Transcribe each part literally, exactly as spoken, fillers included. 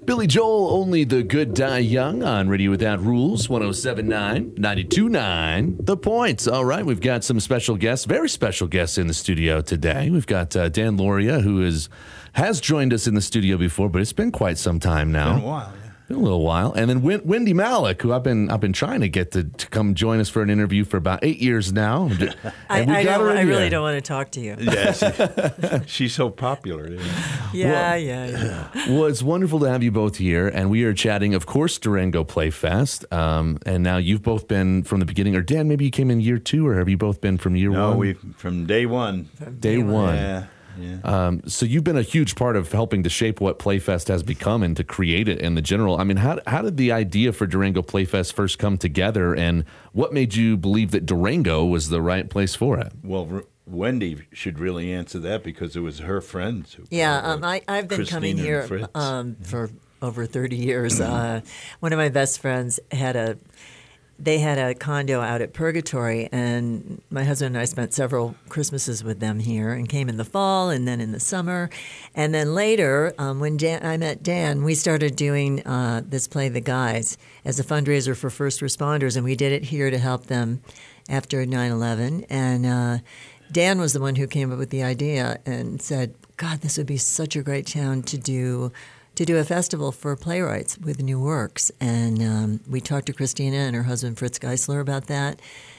Billy Joel, Only the Good Die Young on Radio Without Rules, one oh seven point nine, ninety-two point nine, The Points. All right, we've got some special guests, very special guests in the studio today. We've got uh, Dan Loria, who is has joined us in the studio before, but it's been quite some time now. Been a while, yeah. Been a little while. And then Win- Wendy Malick, who I've been I've been trying to get to, to come join us for an interview for about eight years now. And I, we I, got don't, her in I really here. don't want to talk to you. Yeah, she, she's so popular. Yeah. Yeah, Well- yeah, yeah. Well, it's wonderful to have you both here, and we are chatting, of course, Durango Playfest. Um, and now you've both been from the beginning, or Dan, maybe you came in year two, or have you both been from year No, one? we from day one. Day one. Yeah, yeah. Um, so you've been a huge part of helping to shape what Playfest has become and to create it in the general. I mean, how how did the idea for Durango Playfest first come together, and what made you believe that Durango was the right place for it? Well, R- Wendy should really answer that because it was her friends. Who Yeah, brought um, it. I, I've been Christina coming and here Fritz. um, for over thirty years. Uh, one of my best friends had a, they had a condo out at Purgatory, and my husband and I spent several Christmases with them here, and came in the fall and then in the summer. And then later, um, when Dan, I met Dan, we started doing uh, this play, The Guys, as a fundraiser for first responders, and we did it here to help them after nine eleven. And uh, Dan was the one who came up with the idea and said, God, this would be such a great town to do to do a festival for playwrights with new works. And um, we talked to Christina and her husband Fritz Geisler about that,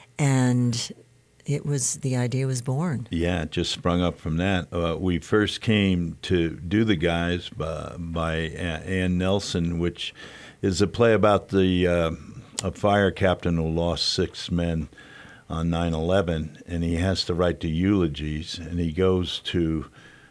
and it was the idea was born. Yeah, it just sprung up from that. Uh, we first came to do The Guys by, by Ann Nelson, which is a play about the uh, a fire captain who lost six men on nine eleven, and he has to write the eulogies, and he goes to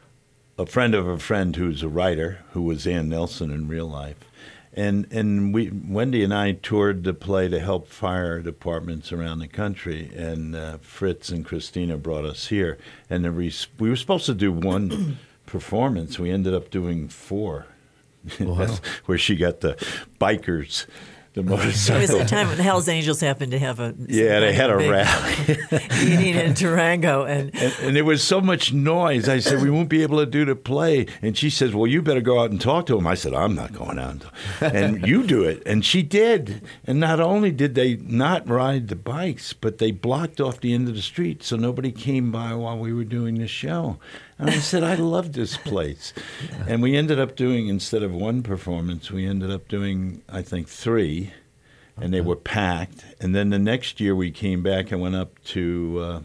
a friend of a friend who's a writer, who was Ann Nelson in real life. And and we Wendy and I toured the play to help fire departments around the country, and uh, Fritz and Christina brought us here. And the res- we were supposed to do one performance. We ended up doing four. Wow. That's where she got the bikers, the It was motorcycle. the time when the Hells Angels happened to have a Yeah, they had a big rally. meeting in Durango, and And, and there was so much noise. I said, we won't be able to do the play. And she says, well, you better go out and talk to him. I said, I'm not going out. And, talk. And you do it. And she did. And not only did they not ride the bikes, but they blocked off the end of the street so nobody came by while we were doing the show. And I said, I love this place. And we ended up doing, instead of one performance, we ended up doing, I think, three. And they were packed. And then the next year we came back and went up to uh,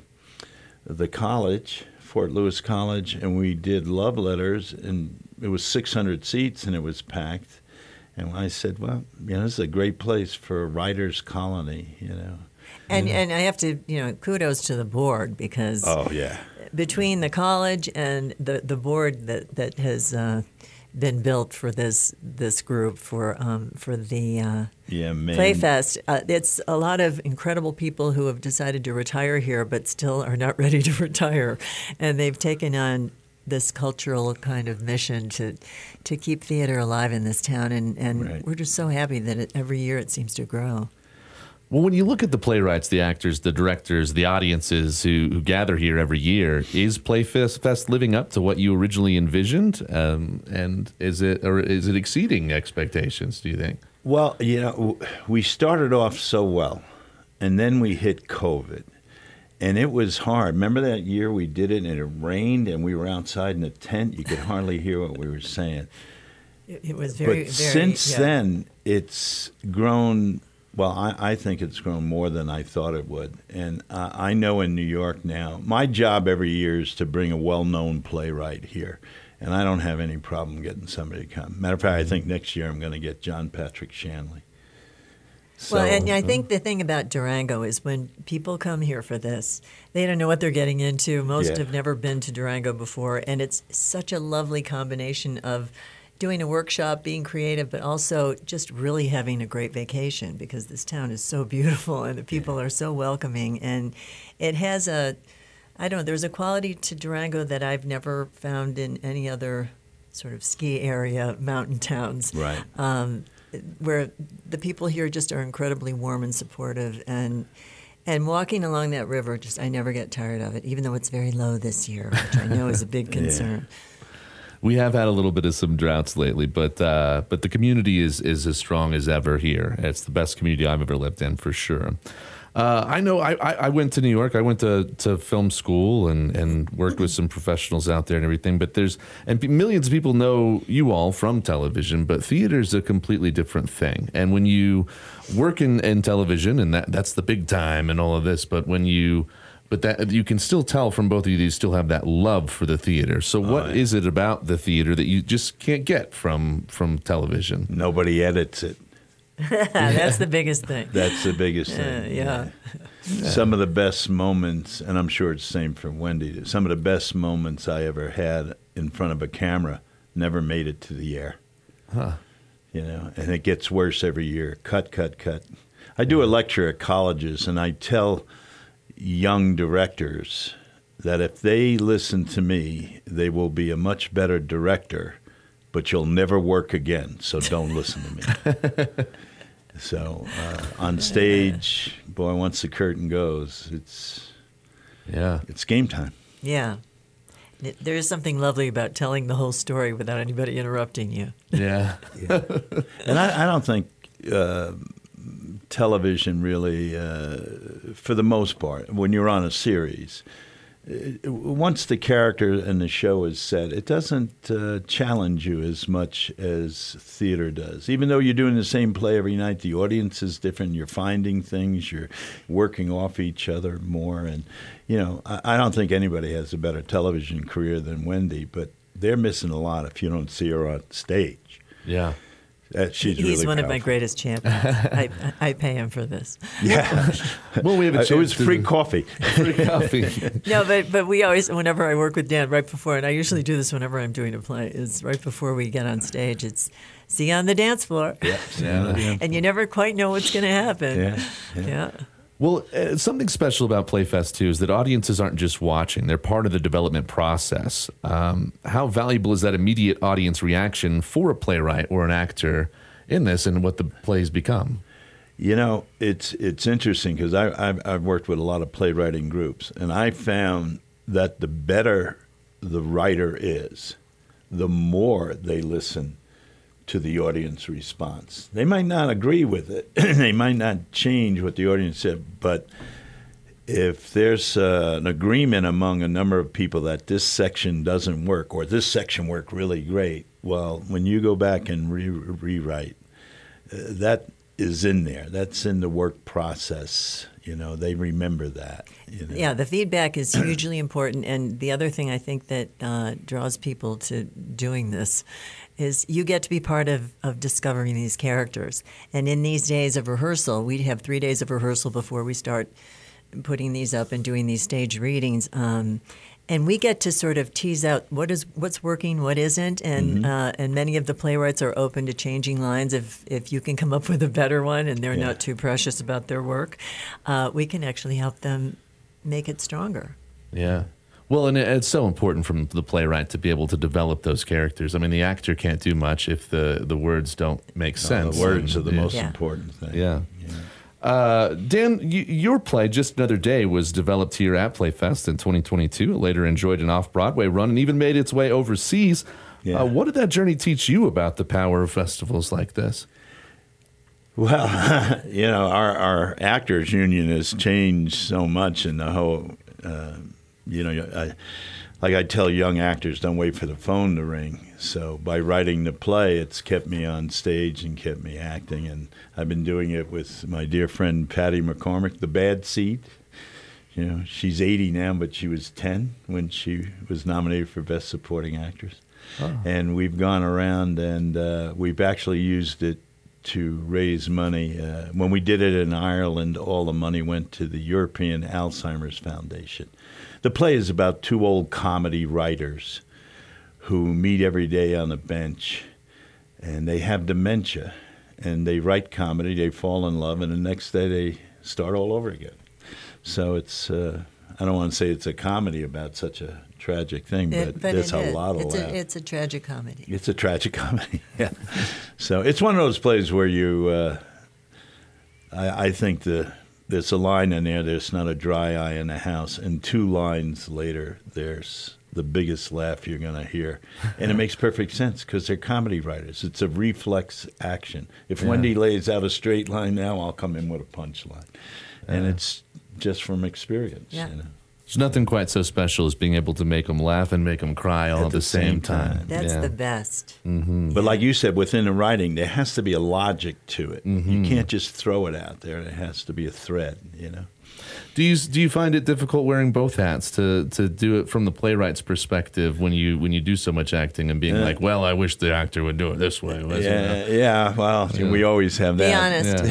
the college, Fort Lewis College, and we did Love Letters, and it was six hundred seats, and it was packed. And I said, well, you know, this is a great place for a writer's colony, you know. and and I have to, you know, kudos to the board, because Oh, yeah. between the college and the, the board that that has uh, been built for this this group for um, for the uh, Yeah, man. Playfest, uh, it's a lot of incredible people who have decided to retire here, but still are not ready to retire, and they've taken on this cultural kind of mission to to keep theater alive in this town, and, and Right. we're just so happy that it, every year it seems to grow. Well, when you look at the playwrights, the actors, the directors, the audiences who, who gather here every year, is Playfest Fest living up to what you originally envisioned? Um, and is it or is it exceeding expectations, do you think? Well, you know, w- we started off so well, and then we hit COVID, and it was hard. Remember that year we did it, and it rained, and we were outside in a tent. You could hardly hear what we were saying. It, it was very, but very. since yeah. then, it's grown. Well, I, I think it's grown more than I thought it would. And uh, I know in New York now, my job every year is to bring a well-known playwright here. And I don't have any problem getting somebody to come. Matter of fact, I think next year I'm going to get John Patrick Shanley. So, Well, and I think the thing about Durango is when people come here for this, they don't know what they're getting into. Most Yeah. have never been to Durango before, and it's such a lovely combination of doing a workshop, being creative, but also just really having a great vacation, because this town is so beautiful and the people are so welcoming, and it has a, I don't know, there's a quality to Durango that I've never found in any other sort of ski area, mountain towns. Right. Um, where the people here just are incredibly warm and supportive, and and walking along that river, just I never get tired of it, even though it's very low this year, which I know is a big concern. we have had a little bit of some droughts lately, but uh, but the community is is as strong as ever here. It's the best community I've ever lived in, for sure. Uh, I know I, I, I went to New York. I went to, to film school and, and worked with some professionals out there and everything. But there's and millions of people know you all from television, but theater's a completely different thing. And when you work in, in television, and that that's the big time and all of this, but when you but that you can still tell from both of you, you still have that love for the theater. So what oh, yeah. is it about the theater that you just can't get from from television? Nobody edits it. That's the biggest thing. That's the biggest thing. Uh, yeah. yeah. Some of the best moments, and I'm sure it's the same for Wendy, some of the best moments I ever had in front of a camera never made it to the air. Huh. You know, and it gets worse every year. Cut, cut, cut. I do a lecture at colleges, and I tell young directors that if they listen to me, they will be a much better director, but you'll never work again, so don't listen to me. So uh, on stage, boy, once the curtain goes, it's yeah, it's game time. Yeah. There is something lovely about telling the whole story without anybody interrupting you. Yeah. yeah. And I, I don't think uh, television really, uh, for the most part, when you're on a series, it, once the character and the show is set, it doesn't uh, challenge you as much as theater does. Even though you're doing the same play every night, the audience is different. You're finding things. You're working off each other more. And, you know, I, I don't think anybody has a better television career than Wendy, but they're missing a lot if you don't see her on stage. Yeah. That, she's He's really one powerful. of my greatest champions. I, I pay him for this. Yeah. Well, we have a chance. It was free to, coffee. Free coffee. No, but but we always, whenever I work with Dan, right before, and I usually do this whenever I'm doing a play, is right before we get on stage, it's see you on the dance floor. Yeah. yeah. And you never quite know what's going to happen. Yeah. yeah. yeah. Well, uh, something special about Playfest, too, is that audiences aren't just watching. They're part of the development process. Um, how valuable is that immediate audience reaction for a playwright or an actor in this and what the plays become? You know, it's it's interesting because I've, I've worked with a lot of playwriting groups, and I found that the better the writer is, the more they listen to the audience response. They might not agree with it. They might not change what the audience said, but if there's uh, an agreement among a number of people that this section doesn't work or this section worked really great, well, when you go back and re- rewrite, uh, that is in there. That's in the work process. You know, they remember that. You know? Yeah, the feedback is hugely important. And the other thing I think that uh, draws people to doing this is you get to be part of, of discovering these characters. And in these days of rehearsal, we have three days of rehearsal before we start putting these up and doing these stage readings. Um, and we get to sort of tease out what is what's working, what isn't, and mm-hmm. uh, and many of the playwrights are open to changing lines if if you can come up with a better one and they're yeah. not too precious about their work. Uh, we can actually help them make it stronger. Yeah. Well, and it's so important from the playwright to be able to develop those characters. I mean, the actor can't do much if the, the words don't make no, sense. The words and, are the yeah. most yeah. important thing. Yeah. yeah. Uh, Dan, y- your play, Just Another Day, was developed here at Playfest in twenty twenty-two. It later enjoyed an off-Broadway run and even made its way overseas. Yeah. Uh, what did that journey teach you about the power of festivals like this? Well, you know, our, our actors union has changed so much in the whole, uh, you know, I, like I tell young actors, don't wait for the phone to ring. So by writing the play, it's kept me on stage and kept me acting. And I've been doing it with my dear friend Patty McCormick, The Bad Seed. You know, she's eighty now, but she was ten when she was nominated for Best Supporting Actress. Oh. And we've gone around and uh, we've actually used it to raise money. Uh, when we did it in Ireland, all the money went to the European Alzheimer's Foundation. The play is about two old comedy writers who meet every day on a bench, and they have dementia, and they write comedy, they fall in love, and the next day they start all over again. So it's, uh, I don't want to say it's a comedy about such a tragic thing, but, it, but there's it a is. lot of it's laugh. a, it's a tragic comedy. It's a tragic comedy, yeah. So it's one of those plays where you, uh, I, I think the there's a line in there, there's not a dry eye in the house, and two lines later, there's the biggest laugh you're going to hear. And it makes perfect sense because they're comedy writers. It's a reflex action. If Yeah. Wendy lays out a straight line now, I'll come in with a punchline. And Yeah. it's just from experience. Yeah. You know? There's nothing quite so special as being able to make them laugh and make them cry all at, the, same, time. That's Yeah. the best. But like you said, within the writing, there has to be a logic to it. You can't just throw it out there. There has to be a thread, you know? Do you do you find it difficult wearing both hats to, to do it from the playwright's perspective when you when you do so much acting and being Yeah. like, well, I wish the actor would do it this way? wasn't Yeah, it? yeah. Well, Yeah. we always have that. Be honest.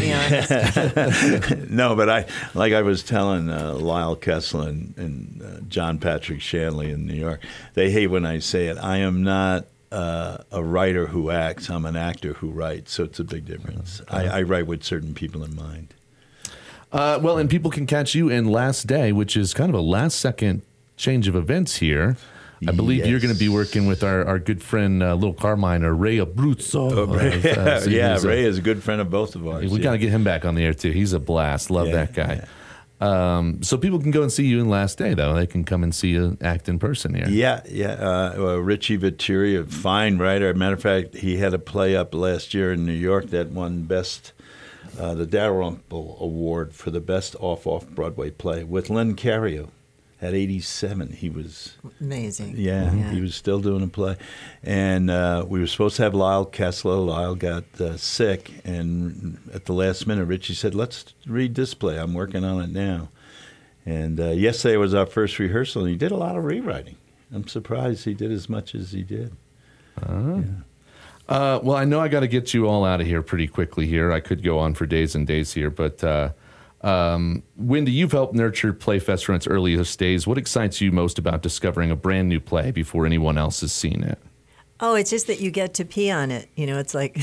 Yeah. Be honest. No, but I like I was telling uh, Lyle Kessler and, and uh, John Patrick Shanley in New York. They hate when I say it. I am not uh, a writer who acts. I'm an actor who writes. So it's a big difference. I, I write with certain people in mind. Uh, well, and people can catch you in Last Day, which is kind of a last second change of events here. I believe you're going to be Yes. working with our, our good friend, uh, Lil Carmine, Ray Abruzzo. Oh, Ray, Uh, uh, so yeah, he's a- Ray is a good friend of both of ours. We yeah. got to get him back on the air, too. He's a blast. Love Yeah, that guy. Um, so people can go and see you in Last Day, though. They can come and see you act in person here. Yeah, yeah. Uh, well, Richie Vituri, a fine writer. Matter of fact, he had a play up last year in New York that won best, uh, the Dalrymple Award for the best off-off-Broadway play with Len Cariou. At eighty-seven, he was, Amazing. yeah, Yeah. he was still doing a play. And uh, we were supposed to have Lyle Kessler. Lyle got uh, sick, and at the last minute, Richie said, let's read this play. I'm working on it now. And uh, yesterday was our first rehearsal, and he did a lot of rewriting. I'm surprised he did as much as he did. Uh, well, I know I got to get you all out of here pretty quickly here. I could go on for days and days here, but uh, um, Wendy, you've helped nurture Playfest from its earliest days. What excites you most about discovering a brand new play before anyone else has seen it? Oh, it's just that you get to pee on it. You know, it's like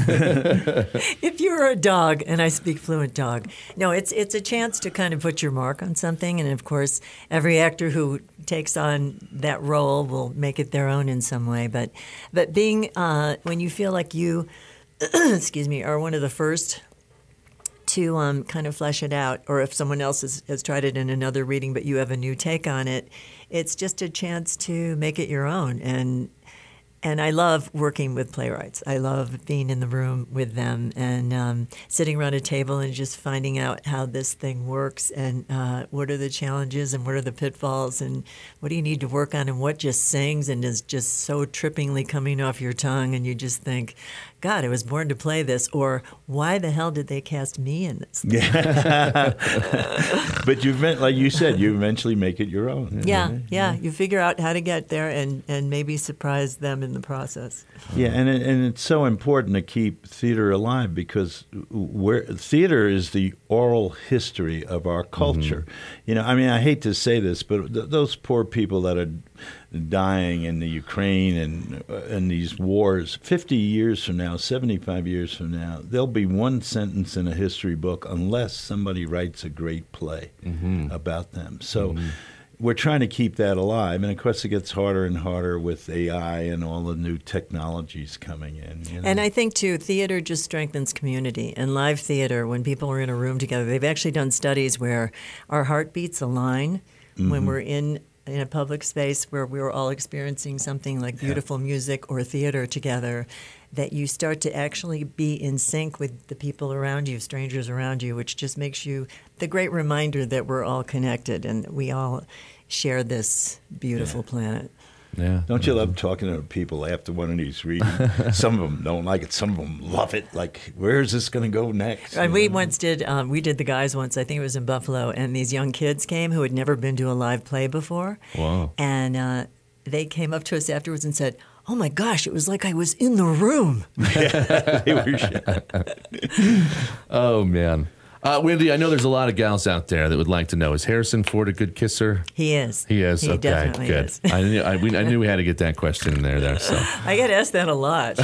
if you were a dog, and I speak fluent dog. No, it's it's a chance to kind of put your mark on something, and of course, every actor who takes on that role will make it their own in some way. But but being uh, when you feel like you, excuse me, are one of the first to um, kind of flesh it out, or if someone else has, has tried it in another reading, but you have a new take on it, it's just a chance to make it your own. And and I love working with playwrights. I love being in the room with them and um, sitting around a table and just finding out how this thing works and uh, what are the challenges and what are the pitfalls and what do you need to work on and what just sings and is just so trippingly coming off your tongue and you just think, God, I was born to play this, or why the hell did they cast me in this? But you've meant, like you said, you eventually make it your own. Yeah, yeah. You figure out how to get there and, and maybe surprise them in the process. Yeah, and it, and it's so important to keep theater alive because we're, theater is the oral history of our culture. You know, I mean, I hate to say this, but th- those poor people that are dying in the Ukraine and uh, in these wars, fifty years from now, seventy-five years from now, there'll be one sentence in a history book unless somebody writes a great play about them. So we're trying to keep that alive. And of course, it gets harder and harder with A I and all the new technologies coming in. You know? And I think, too, theater just strengthens community. And live theater, when people are in a room together, they've actually done studies where our heartbeats align when we're in in a public space where we're all experiencing something like beautiful music or theater together, that you start to actually be in sync with the people around you, strangers around you, which just makes you the great reminder that we're all connected and we all share this beautiful Yeah. planet. Yeah. Don't you love talking to people after one of these readings? Some of them don't like it. Some of them love it. Like, where is this going to go next? And we once did, um, we did the guys once, I think it was in Buffalo, and these young kids came who had never been to a live play before. Wow. And uh, they came up to us afterwards and said, oh my gosh, it was like I was in the room. They were shy. Oh, man. Uh, Wendy, I know there's a lot of gals out there that would like to know, is Harrison Ford a good kisser? He is. He is. He Okay, definitely good. is. I knew I, we, I knew we had to get that question in there. There. So, I get asked that a lot.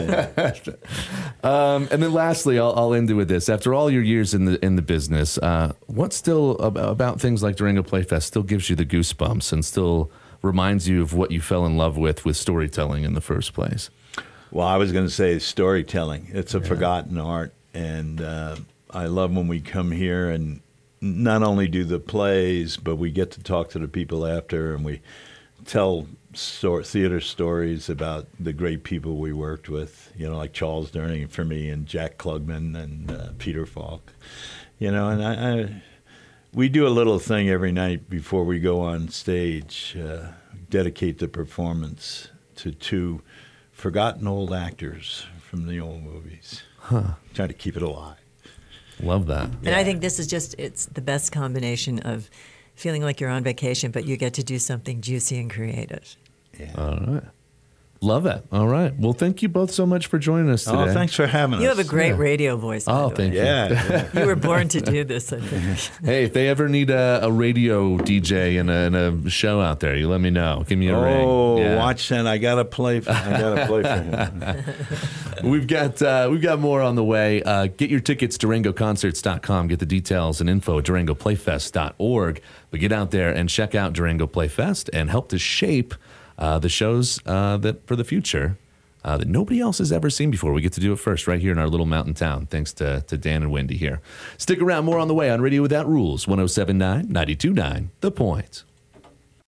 um, and then lastly, I'll, I'll end it with this. After all your years in the in the business, uh, what still ab- about things like Durango Playfest still gives you the goosebumps and still reminds you of what you fell in love with with storytelling in the first place? Well, I was going to say storytelling. It's a yeah. forgotten art. And uh, I love when we come here and not only do the plays, but we get to talk to the people after and we tell sto- theater stories about the great people we worked with, you know, like Charles Durning for me and Jack Klugman and uh, Peter Falk, you know, and I, I we do a little thing every night before we go on stage, uh, dedicate the performance to two forgotten old actors from the old movies. Huh. Trying to keep it alive. Love that. And I think this is just, it's the best combination of feeling like you're on vacation, but you get to do something juicy and creative. Yeah. All right. Love it. All right. Well, thank you both so much for joining us today. Oh, thanks for having us. You have a great Yeah. radio voice. by Oh, the thank way. you. Yeah. yeah. You were born to do this, I think. Hey, if they ever need a, a radio D J and a, and a show out there, you let me know. Give me a ring. Oh, Yeah. watch that! I gotta play. For, I gotta play for him. We've got uh, we've got more on the way. Uh, get your tickets, Durango Concerts dot com. Get the details and info at Durango Playfest dot org. But get out there and check out Durango Playfest and help to shape uh, the shows uh, that for the future uh, that nobody else has ever seen before. We get to do it first right here in our little mountain town. Thanks to, to Dan and Wendy here. Stick around, more on the way on Radio Without Rules, one oh seven point nine, ninety-two point nine The Point.